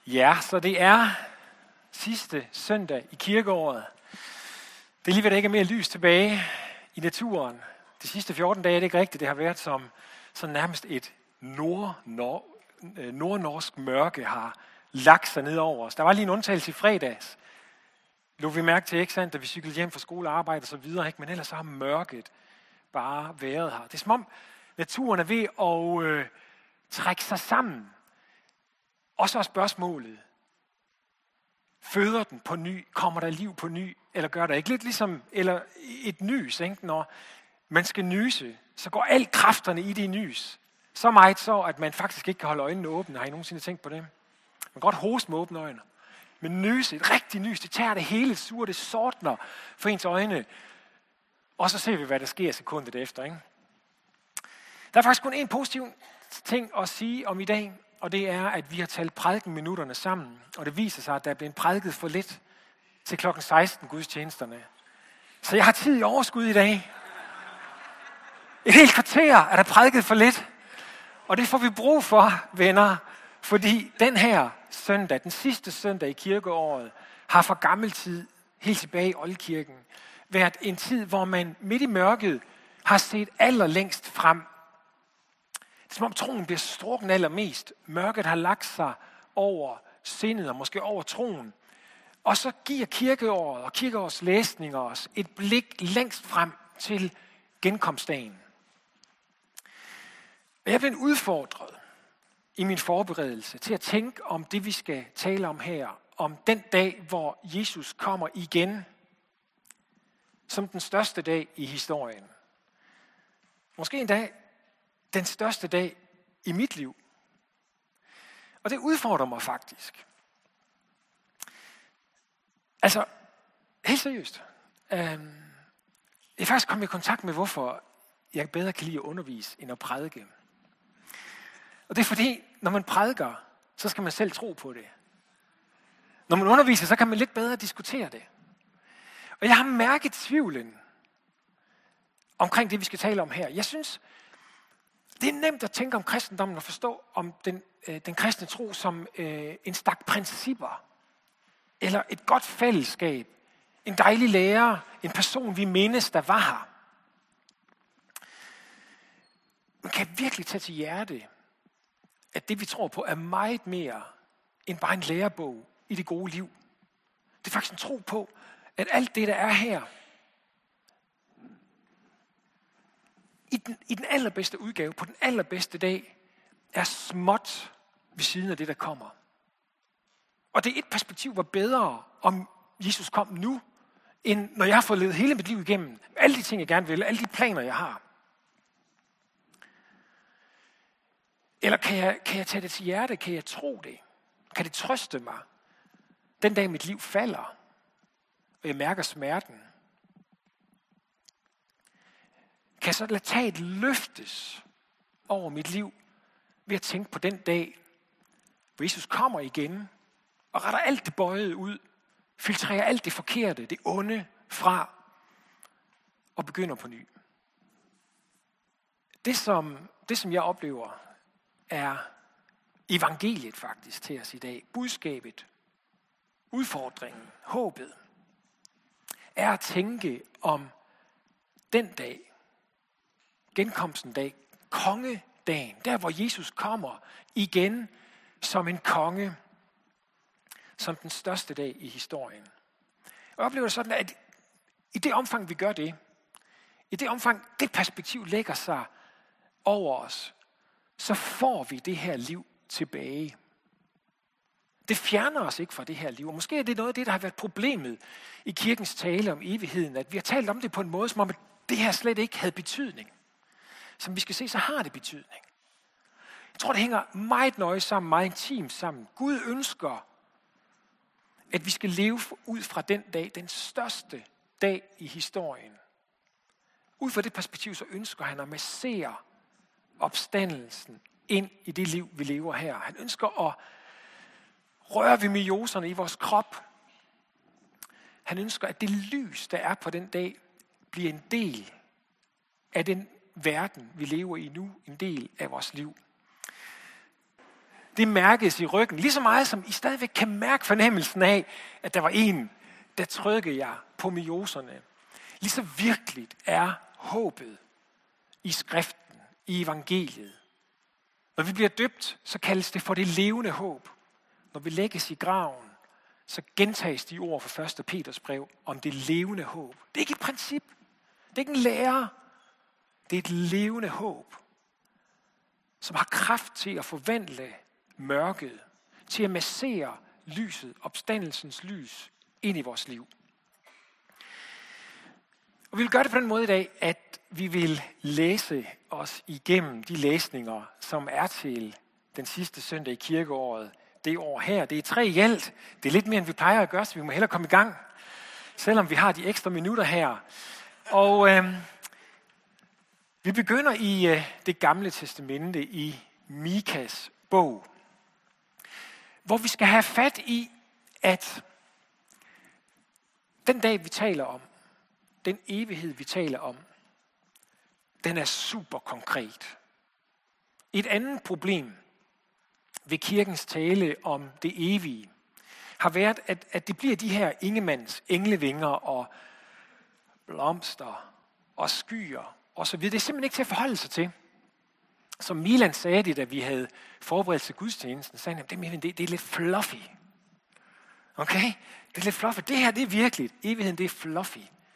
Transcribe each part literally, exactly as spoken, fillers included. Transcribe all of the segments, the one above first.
Ja, så det er sidste søndag i kirkeåret. Det er lige ved, at der ikke er mere lys tilbage i naturen. De sidste fjorten dage er det ikke rigtigt. Det har været som sådan nærmest et nord, nord, nordnorsk mørke har lagt sig ned over os. Der var lige en undtagelse i fredags. Lå vi mærke til, ikke sandt, da vi cyklede hjem fra skole og arbejde og så videre, ikke? Men ellers så har mørket bare været her. Det er som om naturen er ved at øh, trække sig sammen. Og så er spørgsmålet, føder den på ny, kommer der liv på ny, eller gør der ikke? Lidt ligesom eller et nys, ikke? Når man skal nyse, så går alle kræfterne i det nys. Så meget så, at man faktisk ikke kan holde øjnene åbne. Har I nogensinde tænkt på det? Man kan godt hoste med åbne øjne. Men nyse, et rigtigt nys, det tager det hele sure, det sortner for ens øjne. Og så ser vi, hvad der sker sekundet efter, ikke? Der er faktisk kun en positiv ting at sige om i dag, og det er, at vi har talt prædikenminutterne sammen, og det viser sig, at der er blevet prædiket for lidt til klokken seksten gudstjenesterne. Så jeg har tid i overskud i dag. Et helt kvarter er der prædiket for lidt, og det får vi brug for, venner, fordi den her søndag, den sidste søndag i kirkeåret, har fra gammel tid, helt tilbage i Oldkirken, været en tid, hvor man midt i mørket har set allerlængst frem. Det er som om troen bliver strukken allermest. Mørket har lagt sig over sindet og måske over troen. Og så giver kirkeåret og kirkeårets læsninger os et blik længst frem til genkomstdagen. Og jeg blev udfordret i min forberedelse til at tænke om det, vi skal tale om her. Om den dag, hvor Jesus kommer igen som den største dag i historien. Måske en dag den største dag i mit liv. Og det udfordrer mig faktisk. Altså, helt seriøst. Øh, jeg er faktisk kommet i kontakt med, hvorfor jeg bedre kan lide at undervise, end at prædike. Og det er fordi, når man prædiker, så skal man selv tro på det. Når man underviser, så kan man lidt bedre diskutere det. Og jeg har mærket tvivlen omkring det, vi skal tale om her. Jeg synes, det er nemt at tænke om kristendommen og forstå om den, øh, den kristne tro som øh, en stak principper, eller et godt fællesskab, en dejlig lærer, en person, vi mindes, der var her. Man kan virkelig tage til hjerte, at det, vi tror på, er meget mere end bare en lærebog i det gode liv. Det er faktisk en tro på, at alt det, der er her, I den, I den allerbedste udgave, på den allerbedste dag, er småt ved siden af det, der kommer. Og det er et perspektiv, var bedre, om Jesus kom nu, end når jeg har fået levet hele mit liv igennem. Alle de ting, jeg gerne vil, alle de planer, jeg har. Eller kan jeg, kan jeg tage det til hjerte? Kan jeg tro det? Kan det trøste mig? Den dag mit liv falder, og jeg mærker smerten, kan jeg så lade taget løftes over mit liv ved at tænke på den dag, hvor Jesus kommer igen og retter alt det bøjede ud, filtrerer alt det forkerte, det onde fra og begynder på ny. Det som, det, som jeg oplever, er evangeliet faktisk til os i dag. Budskabet, udfordringen, håbet, er at tænke om den dag, genkomsten dag, kongedagen, der hvor Jesus kommer igen som en konge, som den største dag i historien. Og jeg oplever det sådan, at i det omfang vi gør det, i det omfang det perspektiv lægger sig over os, så får vi det her liv tilbage. Det fjerner os ikke fra det her liv. Og måske er det noget af det, der har været problemet i kirkens tale om evigheden, at vi har talt om det på en måde, som om at det her slet ikke havde betydning. Som vi skal se, så har det betydning. Jeg tror, det hænger meget nøje sammen, meget intimt sammen. Gud ønsker, at vi skal leve ud fra den dag, den største dag i historien. Ud fra det perspektiv, så ønsker han at massere opstandelsen ind i det liv, vi lever her. Han ønsker at røre ved myoserne i vores krop. Han ønsker, at det lys, der er på den dag, bliver en del af den verden, vi lever i nu, en del af vores liv. det mærkes i ryggen. Lige så meget som I stadigvæk kan mærke fornemmelsen af, at der var en, der trykkede jer på myoserne. Lige så virkeligt er håbet i skriften, i evangeliet. Når vi bliver døbt, så kaldes det for det levende håb. Når vi lægges i graven, så gentages de ord fra første Peters brev om det levende håb. Det er ikke et princip. Det er ikke en lære. Det er et levende håb, som har kraft til at forvandle mørket, til at massere lyset, opstandelsens lys, ind i vores liv. Og vi vil gøre det på den måde i dag, at vi vil læse os igennem de læsninger, som er til den sidste søndag i kirkeåret. Det år her, det er tre i alt. Det er lidt mere, end vi plejer at gøre, så vi må hellere komme i gang, selvom vi har de ekstra minutter her. Og øh, vi begynder i øh, det gamle testamente, i Mikas bog, hvor vi skal have fat i, at den dag, vi taler om, den evighed, vi taler om, den er super konkret. Et andet problem ved kirkens tale om det evige har været, at, at det bliver de her ingemands englevinger og blomster og skyer og så videre. Det er simpelthen ikke til at forholde sig til. Som Milan sagde det, da vi havde forberedt til gudstjenesten, sagde han, det, det, det er lidt fluffy. Okay? Det er lidt fluffy. Det her, det er virkeligt. Evigheden, det er fluffy.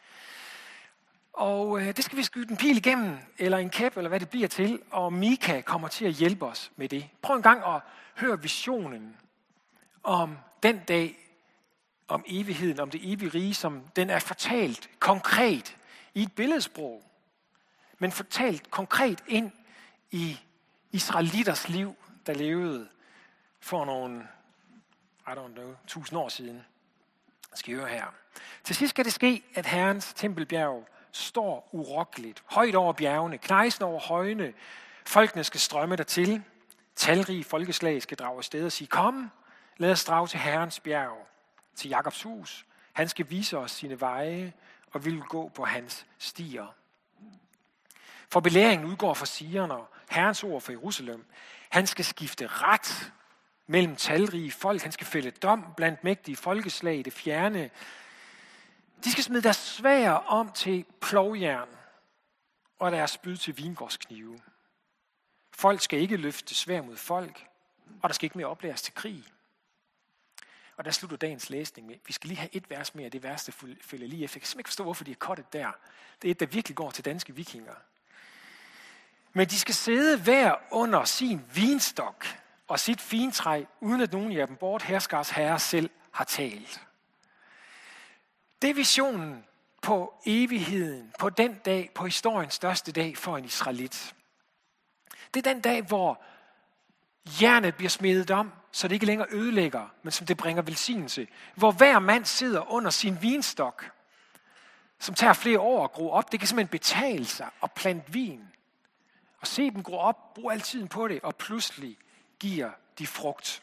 Og øh, det skal vi skyde en pil igennem, eller en kæp, eller hvad det bliver til, og Mika kommer til at hjælpe os med det. Prøv en gang at høre visionen om den dag, om evigheden, om det evige rige, som den er fortalt konkret i et billedsprog, men fortalt konkret ind i israelitters liv, der levede for nogle, I don't know, tusind år siden. Jeg skal høre her. Til sidst skal det ske, at Herrens tempelbjerg står urokkeligt, højt over bjergene, knejsen over højene. Folkene skal strømme dertil. Talrige folkeslag skal drage afsted og sige, kom, lad os drage til Herrens bjerg, til Jakobs hus. Han skal vise os sine veje, og vi vil gå på hans stier. For belæringen udgår fra Sion og Herrens ord for Jerusalem. Han skal skifte ret mellem talrige folk. Han skal fælde dom blandt mægtige folkeslag i det fjerne. De skal smide deres sværd om til plovjern og deres spyd til vingårdsknive. Folk skal ikke løfte sværd mod folk, og der skal ikke mere oplæres til krig. Og der slutter dagens læsning med, vi skal lige have et vers mere, det værste følger lige efter. Jeg kan simpelthen ikke forstå, hvorfor de er kottet der. Det er et, der virkelig går til danske vikinger. Men de skal sidde hver under sin vinstok og sit fintræ, uden at nogen af dem bort herskers herre selv har talt. Det er visionen på evigheden, på den dag, på historiens største dag for en israelit. Det er den dag, hvor jernet bliver smedet om, så det ikke længere ødelægger, men som det bringer velsignelse. Hvor hver mand sidder under sin vinstok, som tager flere år at gro op. Det kan simpelthen betale sig at plante vin. Og se dem gro op, brug al tiden på det, og pludselig giver de frugt.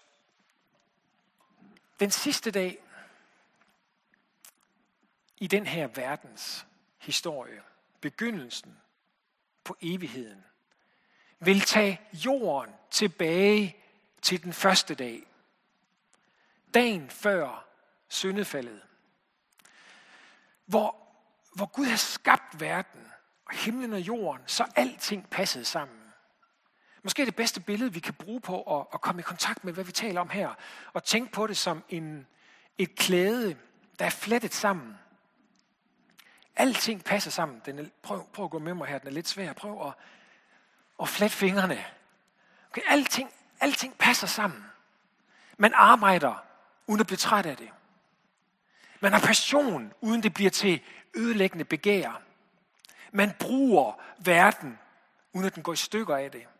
Den sidste dag i den her verdens historie, begyndelsen på evigheden, vil tage jorden tilbage til den første dag. Dagen før syndefaldet. Hvor, hvor Gud har skabt verden og himlen og jorden, så alting passede sammen. Måske er det bedste billede, vi kan bruge på at, at komme i kontakt med, hvad vi taler om her. Og tænke på det som en, et klæde, der er flettet sammen. Alting passer sammen. Den er, prøv, prøv at gå med mig her, den er lidt svær. Prøv at, at flette fingrene. Okay, alting, alting passer sammen. Man arbejder, uden at blive træt af det. Man har passion, uden det bliver til ødelæggende begær. Man bruger verden, uden at den går i stykker af det.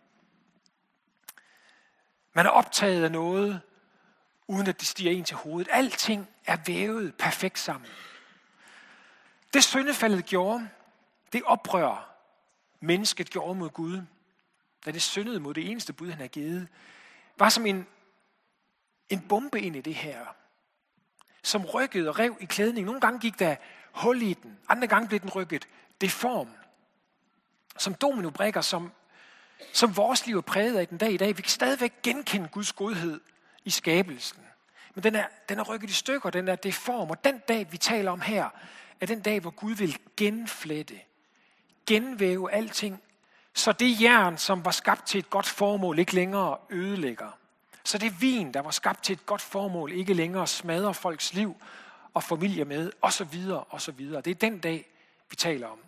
Man er optaget af noget, uden at det stiger en til hovedet. Alting er vævet perfekt sammen. Det syndefaldet gjorde, det oprør mennesket gjorde mod Gud, da det syndede mod det eneste bud, han har givet, var som en, en bombe ind i det her, som rykkede og rev i klædningen. Nogle gange gik der hul i den, andre gange blev den rykket deform. Som dominobrikker, som som vores liv er præget af den dag i dag. Vi kan stadigvæk genkende Guds godhed i skabelsen. Men den er, den er rykket i stykker, den er deform. Og den dag, vi taler om her, er den dag, hvor Gud vil genflette, genvæve alting, så det jern, som var skabt til et godt formål, ikke længere ødelægger. Så det vin, der var skabt til et godt formål, ikke længere smadrer folks liv og familier med, og så videre, og så videre. Det er den dag, vi taler om.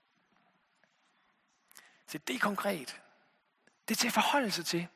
Så det er konkret. Det er til at forholde sig til.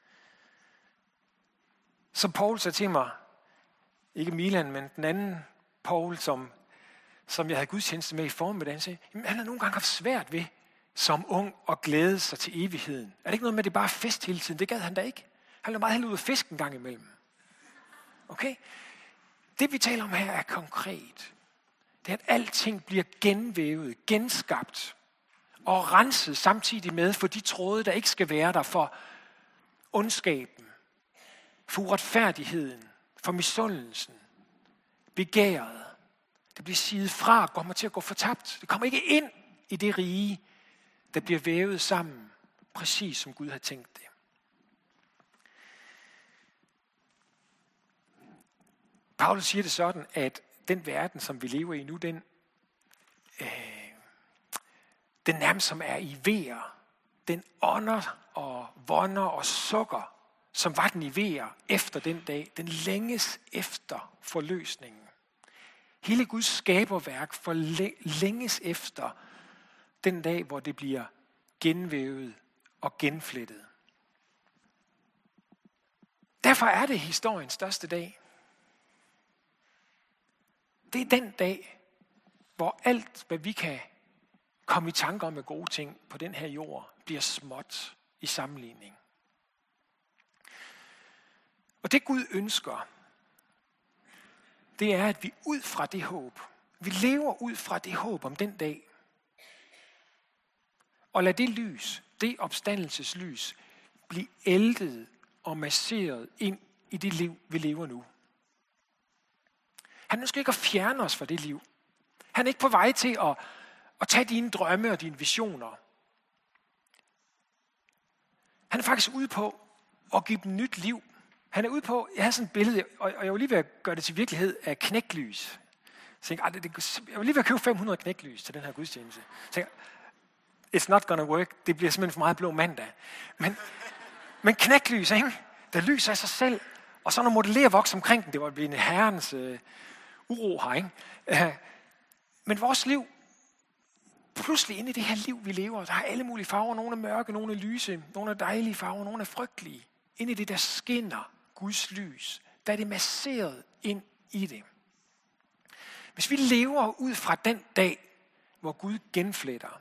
Som Paul sagde til mig, ikke Milan, men den anden Paul, som, som jeg havde gudstjeneste med i formiddag, han sagde, jamen, han har nogle gange haft svært ved, som ung, at glæde sig til evigheden. Er det ikke noget med, at det bare er fest hele tiden? Det gad han da ikke. Han lå meget hellere ud af fisk en gang imellem. Okay? Det vi taler om her er konkret. Det er, at alting bliver genvævet, genskabt og renset samtidig med for de tråde, der ikke skal være der, for ondskaben, for uretfærdigheden, for misundelsen, begæret. Det bliver siget fra, kommer til at gå fortabt. Det kommer ikke ind i det rige, der bliver vævet sammen, præcis som Gud har tænkt det. Paulus siger det sådan, at den verden, som vi lever i nu, den, øh, den nærmest som er i vejer, den ånder og vonder og sukker, som var den i vejer efter den dag, den længes efter forløsningen. Hele Guds skaberværk forlænges efter den dag, hvor det bliver genvævet og genflettet. Derfor er det historiens største dag. Det er den dag, hvor alt, hvad vi kan komme i tanker om med gode ting på den her jord, bliver småt i sammenligning. Og det Gud ønsker, det er, at vi ud fra det håb, vi lever ud fra det håb om den dag, og lad det lys, det opstandelseslys, blive ældet og masseret ind i det liv, vi lever nu. Han ønsker ikke at fjerne os fra det liv. Han er ikke på vej til at, at tage dine drømme og dine visioner. Han er faktisk ude på at give dem nyt liv. Han er ude på, jeg har sådan et billede, og jeg var lige ved at gøre det til virkelighed af knæklys. Så jeg tænkte, jeg var lige ved at købe fem hundrede knæklys til den her gudstjeneste. Så jeg tænkte, it's not gonna work. Det bliver simpelthen for meget blå mandag. Men, men knæklys, ikke? Der lyser af sig selv, og så når modellerer vokser omkring den, det var en herrens øh, uro her, ikke? Øh, men vores liv, pludselig inde i det her liv, vi lever, der har alle mulige farver. Nogle er mørke, nogle er lyse, nogle er dejlige farver, nogle er frygtelige. Inde i det, der skinner Guds lys, der er det masseret ind i det. Hvis vi lever ud fra den dag, hvor Gud genfletter,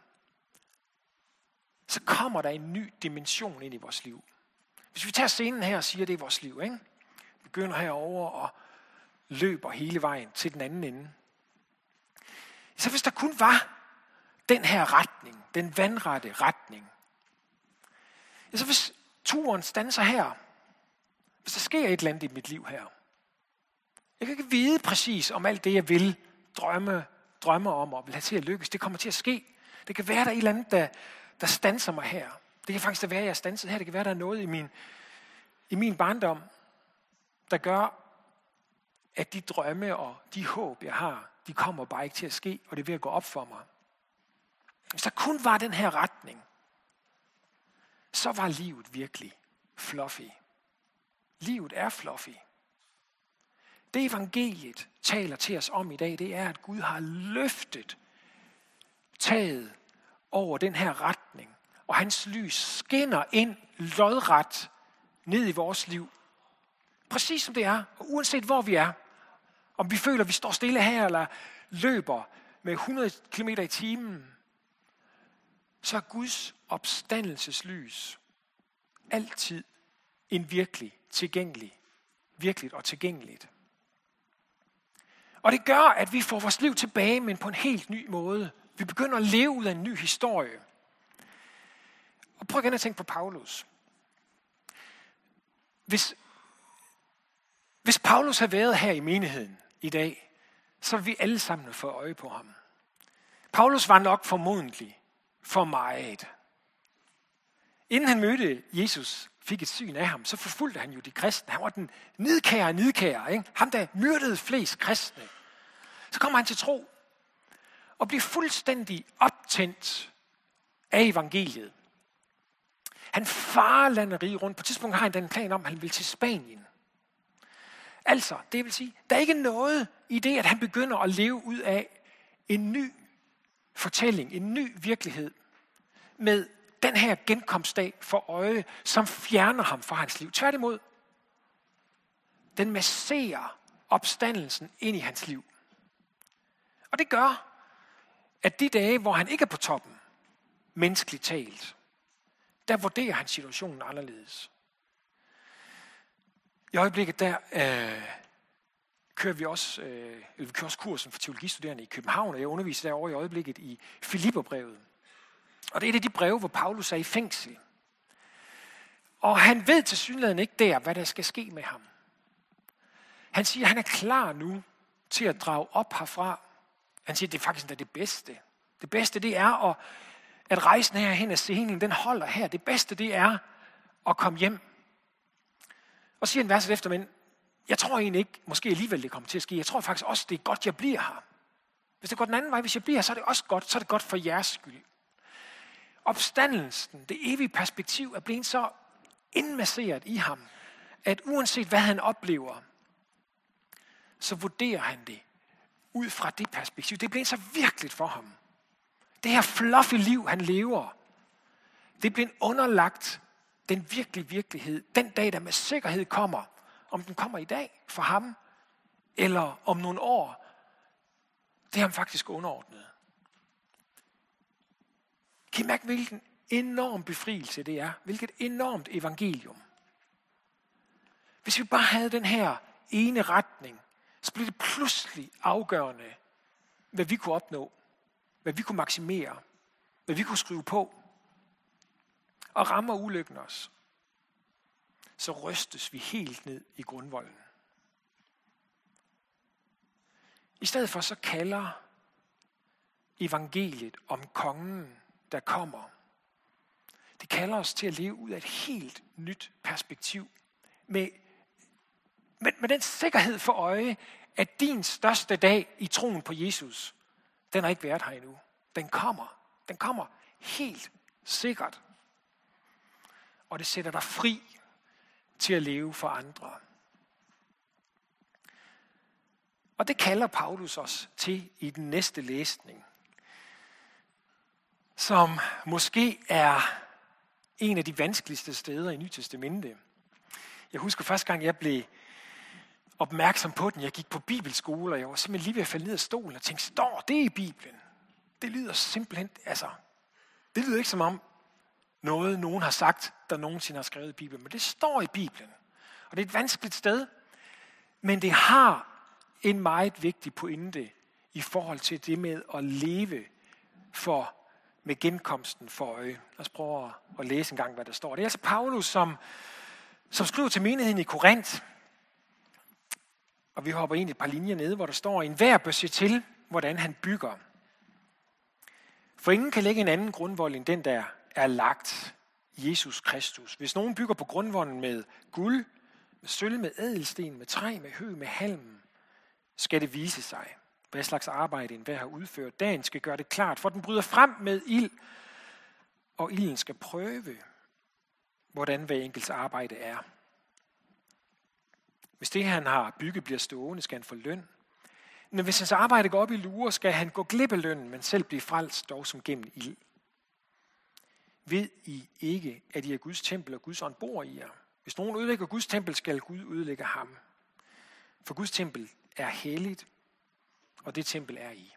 så kommer der en ny dimension ind i vores liv. Hvis vi tager scenen her og siger, at det er vores liv, ikke? Vi begynder herover og løber hele vejen til den anden ende. Så hvis der kun var den her retning, den vandrette retning, så hvis turen standser her, hvis der sker et eller andet i mit liv her, jeg kan ikke vide præcis om alt det, jeg vil drømme, drømme om og vil have til at lykkes, det kommer til at ske. Det kan være, der er et eller andet, der, der standser mig her. Det kan faktisk være, at jeg er standset her. Det kan være, der er noget i min, i min barndom, der gør, at de drømme og de håb, jeg har, de kommer bare ikke til at ske, og det er ved at gå op for mig. Hvis der kun var den her retning, så var livet virkelig fluffy. Livet er fluffy. Det evangeliet taler til os om i dag, det er, at Gud har løftet taget over den her retning, og hans lys skinner ind lodret ned i vores liv. Præcis som det er, og uanset hvor vi er, om vi føler, at vi står stille her, eller løber med hundrede kilometer i timen, så er Guds opstandelseslys altid en virkelig tilgængelig, virkeligt og tilgængeligt. Og det gør, at vi får vores liv tilbage, men på en helt ny måde. Vi begynder at leve ud af en ny historie. Og prøv igen at tænke på Paulus. Hvis, hvis Paulus havde været her i menigheden i dag, så ville vi alle sammen få øje på ham. Paulus var nok formodentlig for meget. Inden han mødte Jesus, fik et syn af ham, så forfulgte han jo de kristne. Han var den nidkære nidkære, ikke? Ham, der myrdede flest kristne. Så kommer han til tro og bliver fuldstændig optændt af evangeliet. Han farer landet rige rundt. På et tidspunkt har han den plan om, at han vil til Spanien. Altså, det vil sige, der er ikke noget i det, at han begynder at leve ud af en ny fortælling, en ny virkelighed, med den her genkomstdag for øje, som fjerner ham fra hans liv. Tværtimod, den masserer opstandelsen ind i hans liv. Og det gør, at de dage, hvor han ikke er på toppen, menneskeligt talt, der vurderer han situationen anderledes. I øjeblikket der øh, kører vi også, øh, vi kører også kursen for teologistuderende i København, og jeg underviser derovre i øjeblikket i Filipperbrevet. Og det er et af de breve, hvor Paulus er i fængsel. Og han ved tilsyneladende ikke der, hvad der skal ske med ham. Han siger, at han er klar nu til at drage op herfra. Han siger, at det er faktisk det bedste. Det bedste, det er at, at rejsen herhen af scenen, den holder her. Det bedste, det er at komme hjem. Og siger han verset efter, men jeg tror egentlig ikke, måske alligevel det kommer til at ske. Jeg tror faktisk også, det er godt, jeg bliver her. Hvis det går den anden vej, hvis jeg bliver her, så er det også godt. Så er det godt for jeres skyld. Opstandelsen, det evige perspektiv, er blevet så indmasseret i ham, at uanset hvad han oplever, så vurderer han det ud fra det perspektiv. Det er blevet så virkeligt for ham. Det her fluffy liv, han lever, det er blevet underlagt den virkelige virkelighed. Den dag, der med sikkerhed kommer, om den kommer i dag for ham, eller om nogle år, det er ham faktisk underordnet. Kan I mærke, hvilken enorm befrielse det er? Hvilket enormt evangelium. Hvis vi bare havde den her ene retning, så blev det pludselig afgørende, hvad vi kunne opnå, hvad vi kunne maksimere, hvad vi kunne skrive på. Og rammer ulykken os, så rystes vi helt ned i grundvolden. I stedet for så kalder evangeliet om kongen, der kommer. Det kalder os til at leve ud af et helt nyt perspektiv. Med, med, med den sikkerhed for øje, at din største dag i troen på Jesus, den har ikke været her endnu. Den kommer. Den kommer helt sikkert. Og det sætter dig fri til at leve for andre. Og det kalder Paulus os til i den næste læsning, som måske er en af de vanskeligste steder i Nye Testamente. Jeg husker første gang, jeg blev opmærksom på den. Jeg gik på bibelskole, og jeg var simpelthen lige ved at falde ned af stolen og tænkte, står det i Bibelen? Det lyder simpelthen, altså, det lyder ikke som om noget, nogen har sagt, der nogensinde har skrevet i Bibelen. Men det står i Bibelen. Og det er et vanskeligt sted. Men det har en meget vigtig pointe i forhold til det med at leve for, med genkomsten for øje. Lad os prøve at læse en gang, hvad der står. Det er altså Paulus, som, som skriver til menigheden i Korinth. Og vi hopper ind et par linjer nede, hvor der står, en hver bør se til, hvordan han bygger. For ingen kan lægge en anden grundvold end den, der er lagt, Jesus Kristus. Hvis nogen bygger på grundvolden med guld, med sølv, med ædelsten, med træ, med hø, med halm, skal det vise sig, hvad slags arbejde enhver har udført. Dagen skal gøre det klart, for den bryder frem med ild, og ilden skal prøve, hvordan hver enkelts arbejde er. Hvis det, han har bygget, bliver stående, skal han få løn. Men hvis hans arbejde går op i lure, skal han gå glip af lønnen, men selv blive frelst, dog som gennem ild. Ved I ikke, at I er Guds tempel, og Guds ånd bor i jer? Hvis nogen ødelægger Guds tempel, skal Gud ødelægge ham. For Guds tempel er helligt, og det tempel er I.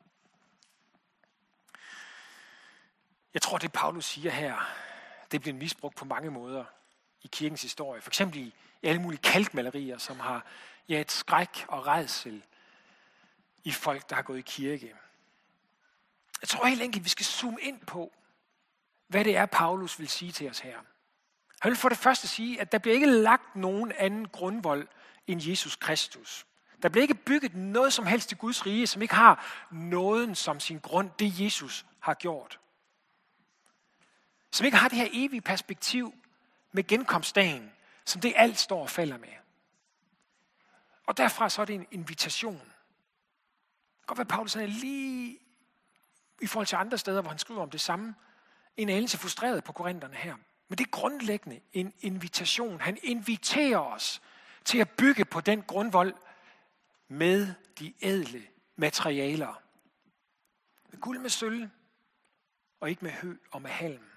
Jeg tror, det Paulus siger her, det bliver misbrugt på mange måder i kirkens historie. For eksempel i alle mulige kalkmalerier, som har ja, et skræk og rædsel i folk, der har gået i kirke. Jeg tror helt enkelt, vi skal zoome ind på, hvad det er, Paulus vil sige til os her. Han vil for det første sige, at der bliver ikke lagt nogen anden grundvold end Jesus Kristus. Der bliver ikke bygget noget som helst i Guds rige, som ikke har nåden som sin grund, det Jesus har gjort. Som ikke har det her evige perspektiv med genkomstdagen, som det alt står og falder med. Og derfra så er det en invitation. Det kan godt være, at Paulus er lige i forhold til andre steder, hvor han skriver om det samme, en anelse frustreret på korinterne her. Men det er grundlæggende en invitation. Han inviterer os til at bygge på den grundvold med de ædle materialer. Med guld, med sølv, og ikke med hø og med halm.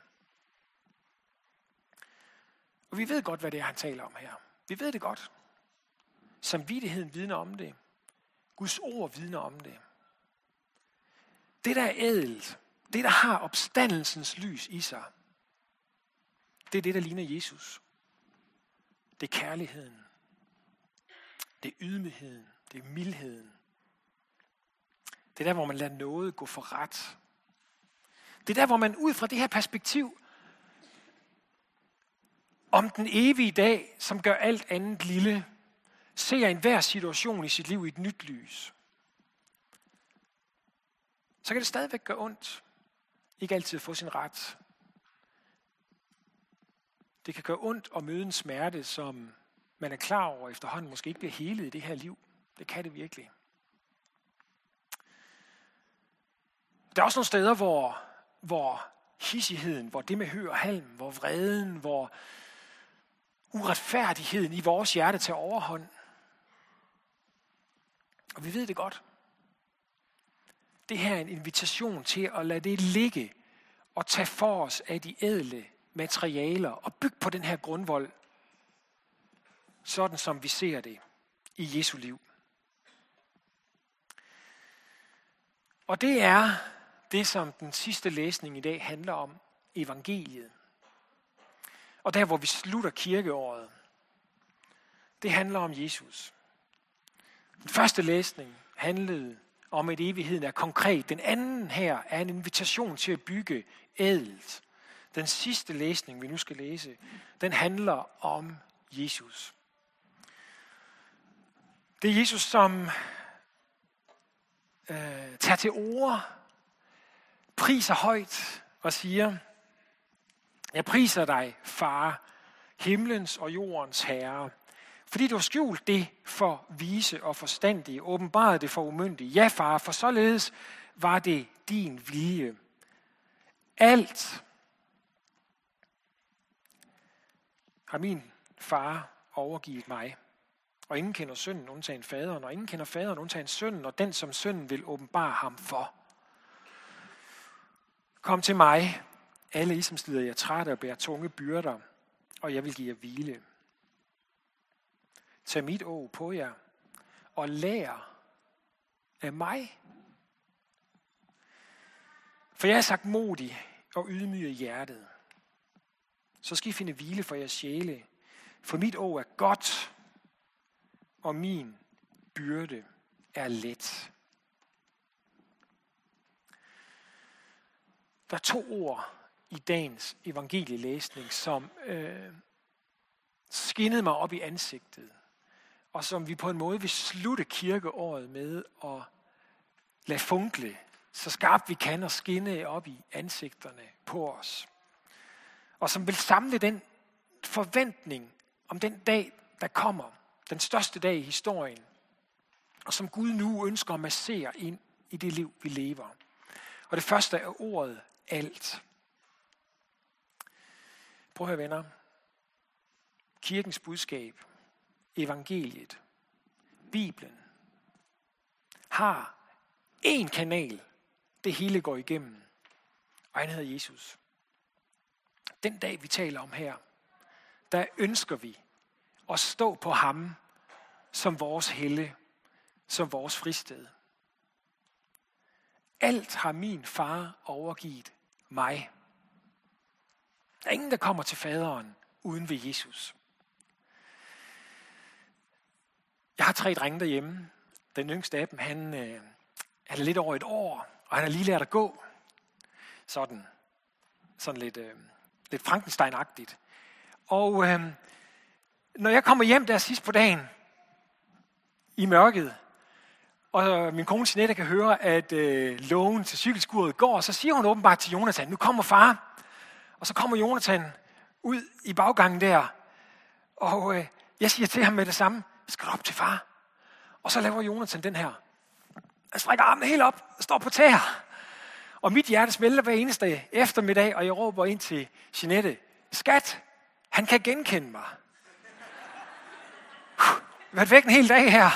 Og vi ved godt, hvad det er, han taler om her. Vi ved det godt. Samvittigheden vidner om det. Guds ord vidner om det. Det, der er ædelt, det, der har opstandelsens lys i sig, det er det, der ligner Jesus. Det er kærligheden. Det er ydmygheden. Det er mildheden. Det er der, hvor man lader noget gå for ret. Det er der, hvor man ud fra det her perspektiv om den evige dag, som gør alt andet lille, ser enhver situation i sit liv i et nyt lys. Så kan det stadigvæk gøre ondt. Ikke altid at få sin ret. Det kan gøre ondt at møde en smerte, som man er klar over efterhånden måske ikke bliver helet i det her liv. Det kan det virkelig. Der er også nogle steder, hvor, hvor hissigheden, hvor det med hø og halm, hvor vreden, hvor uretfærdigheden i vores hjerte tager overhånd. Og vi ved det godt. Det her er en invitation til at lade det ligge og tage for os af de ædle materialer og bygge på den her grundvold, sådan som vi ser det i Jesu liv. Og det er det, som den sidste læsning i dag handler om, evangeliet. Og der, hvor vi slutter kirkeåret, det handler om Jesus. Den første læsning handlede om, at evigheden er konkret. Den anden her er en invitation til at bygge ædelt. Den sidste læsning, vi nu skal læse, den handler om Jesus. Det er Jesus, som øh, tager til orde, priser højt og siger: Jeg priser dig, far, himlens og jordens herre, fordi du har skjult det for vise og forstandige, åbenbaret det for umyndige. Ja, far, for således var det din vilje. Alt har min far overgivet mig, og ingen kender synden undtagen faderen, og ingen kender faderen undtagen synden, og den som synden vil åbenbare ham for. Kom til mig, alle I som slider jer trætte og bærer tunge byrder, og jeg vil give jer hvile. Tag mit åg på jer, og lær af mig. For jeg er sagt modig og ydmyg i hjertet. Så skal I finde hvile for jeres sjæle. For mit åg er godt, og min byrde er let. Der er to ord i dagens evangelielæsning, som øh, skinnede mig op i ansigtet, og som vi på en måde vil slutte kirkeåret med at lade funkle, så skarpt vi kan, og skinne op i ansigterne på os. Og som vil samle den forventning om den dag, der kommer, den største dag i historien, og som Gud nu ønsker at massere ind i det liv, vi lever. Og det første er ordet alt. Prøv at høre, venner. Kirkens budskab, evangeliet, Bibelen, har én kanal, det hele går igennem, og han hedder Jesus. Den dag, vi taler om her, der ønsker vi at stå på ham som vores helle, som vores fristed. Alt har min far overgivet mig. Der er ingen, der kommer til faderen uden ved Jesus. Jeg har tre drenge derhjemme. Den yngste af dem, han, øh, han er lidt over et år, og han har lige lært at gå. Sådan, sådan lidt, øh, lidt Frankenstein-agtigt. Og øh, når jeg kommer hjem der sidst på dagen, i mørket, og min kone Jeanette kan høre, at øh, lågen til cykelskuret går, så siger hun åbenbart til Jonathan: nu kommer far. Og så kommer Jonathan ud i baggangen der, og øh, jeg siger til ham med det samme, skal du op til far? Og så laver Jonathan den her. Han strækker armen helt op og står på tæer. Og mit hjerte smelter hver eneste eftermiddag, og jeg råber ind til Jeanette, skat, han kan genkende mig. Jeg har været væk en hel dag her.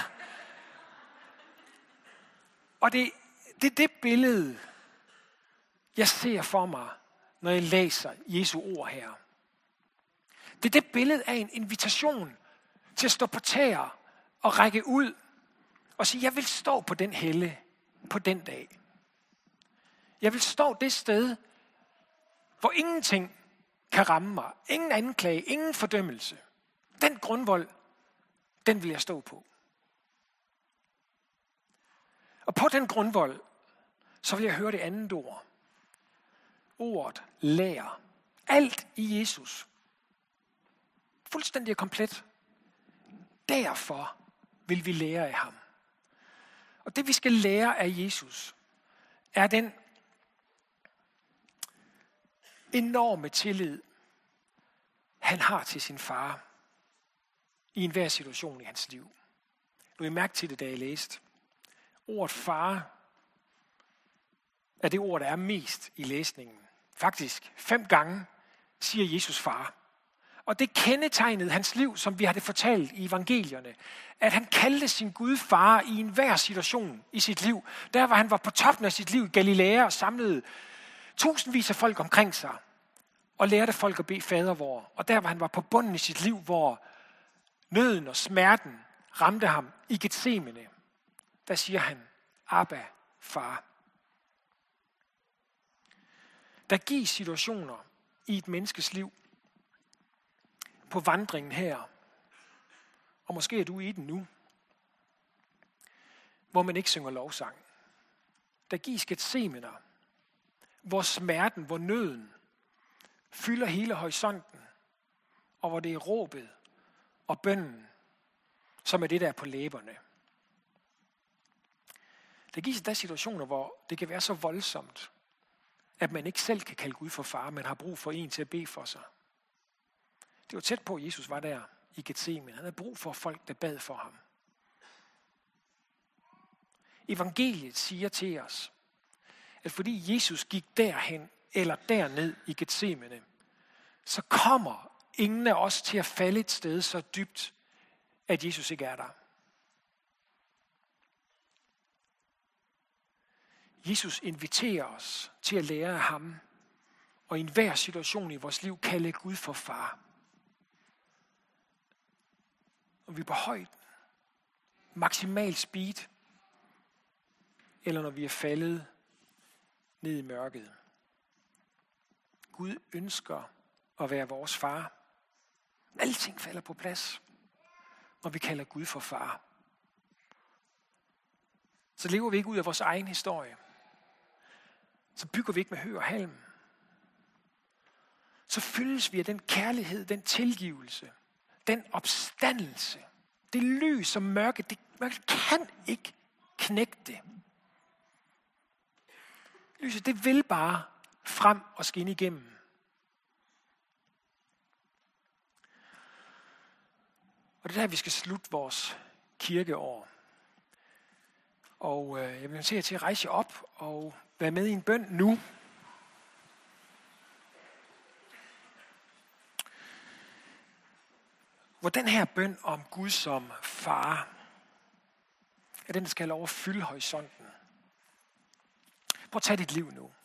Og det er det, det billede, jeg ser for mig, når jeg læser Jesu ord her. Det er det billede af en invitation til at stå på tæer og række ud og sige, jeg vil stå på den helle på den dag. Jeg vil stå det sted, hvor ingenting kan ramme mig. Ingen anklage, ingen fordømmelse. Den grundvold, den vil jeg stå på. Og på den grundvold, så vil jeg høre det andet ord. Ordet lær. Alt i Jesus. Fuldstændig og komplet. Derfor vil vi lære af ham. Og det vi skal lære af Jesus, er den enorme tillid, han har til sin far i enhver situation i hans liv. Nu har I mærke til det, da jeg læste. Ordet far er det ord, der er mest i læsningen. Faktisk fem gange siger Jesus far. Og det kendetegnede hans liv, som vi har det fortalt i evangelierne, at han kaldte sin Gud far i enhver situation i sit liv. Der hvor han var på toppen af sit liv i Galilea og samlede tusindvis af folk omkring sig og lærte folk at bede fader vor. Og der hvor han var på bunden i sit liv, hvor nøden og smerten ramte ham i Getsemane, der siger han, Abba, far. Der gives situationer i et menneskes liv, på vandringen her, og måske er du i den nu, hvor man ikke synger lovsang. Der gives Getsemaner, hvor smerten, hvor nøden fylder hele horisonten, og hvor det er råbet og bønnen, som er det, der er på læberne. Der gives der situationer, hvor det kan være så voldsomt, at man ikke selv kan kalde Gud for far, men har brug for en til at bede for sig. Det var tæt på, at Jesus var der i Getsemane. Han havde brug for folk, der bad for ham. Evangeliet siger til os, at fordi Jesus gik derhen eller derned i Getsemane, så kommer ingen af os til at falde et sted så dybt, at Jesus ikke er der. Jesus inviterer os til at lære af ham, og i enhver situation i vores liv kalde Gud for far. Og vi er på højden, maksimal speed, eller når vi er faldet ned i mørket. Gud ønsker at være vores far. Alting falder på plads, når vi kalder Gud for far. Så lever vi ikke ud af vores egen historie. Så bygger vi ikke med hø og halm. Så fyldes vi af den kærlighed, den tilgivelse, den opstandelse, det lys og mørke, det mørke kan ikke knække det. Lyset, det vil bare frem og skinne igennem. Og det er der, vi skal slutte vores kirkeår. Og øh, jeg vil invitere jer til at rejse jer op og være med i en bøn nu. Hvor den her bøn om Gud som far, er den, der skal have lov at fylde horisonten. Prøv at tage dit liv nu.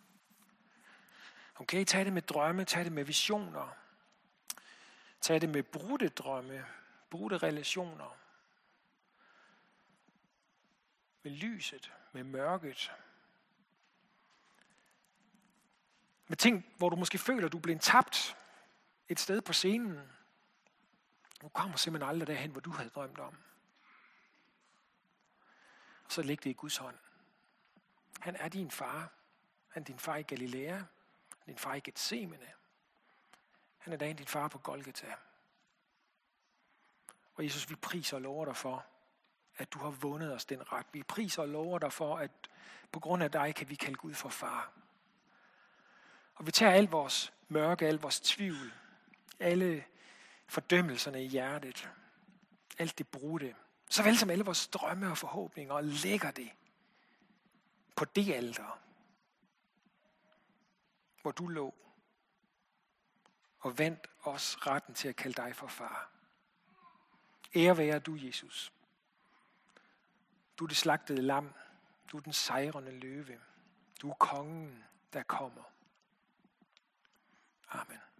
Okay, tag det med drømme, tag det med visioner. Tag det med brudte drømme, brudte relationer. Med lyset, med mørket. Med ting, hvor du måske føler, at du er blevet tabt et sted på scenen. Du kommer simpelthen aldrig derhen, hvor du havde drømt om. Og så læg det i Guds hånd. Han er din far. Han er din far i Galilea. Han er din far i Getsemane. Han er din far på Golgata. Og Jesus, vi priser og lover dig for, at du har vundet os den ret. Vi priser og lover dig for, at på grund af dig kan vi kalde Gud for far. Og vi tager al vores mørke, al vores tvivl, alle fordømmelserne i hjertet, alt det brudte, såvel som alle vores drømme og forhåbninger, og lægger det på det alter, hvor du lå, og vandt os retten til at kalde dig for far. Ære være du, Jesus. Du er det slagtede lam. Du er den sejrende løve. Du er kongen, der kommer. Amen.